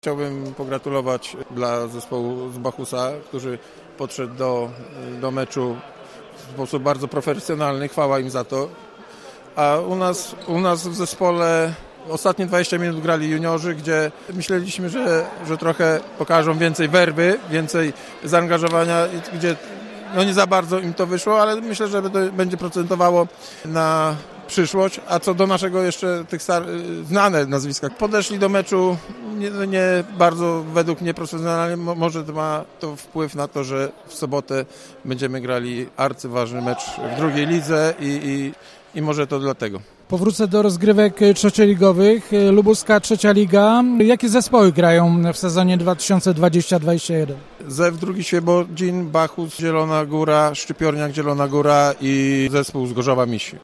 Chciałbym pogratulować dla zespołu z Bachusa, który podszedł do meczu w sposób bardzo profesjonalny. Chwała im za to. A u nas w zespole ostatnie 20 minut grali juniorzy, gdzie myśleliśmy, że trochę pokażą więcej werby, więcej zaangażowania, gdzie nie za bardzo im to wyszło, ale myślę, że to będzie procentowało na przyszłość. A co do naszego jeszcze tych znane nazwiska, podeszli do meczu nie bardzo według mnie profesjonalnie. Może ma to wpływ na to, że w sobotę będziemy grali arcyważny mecz w drugiej lidze i może to dlatego. Powrócę do rozgrywek trzecioligowych. Lubuska Trzecia Liga. Jakie zespoły grają w sezonie 2020-2021? Zew II Świebodzin, Bachus, Zielona Góra, Szczypiorniak, Zielona Góra i zespół z Gorzowa Misi.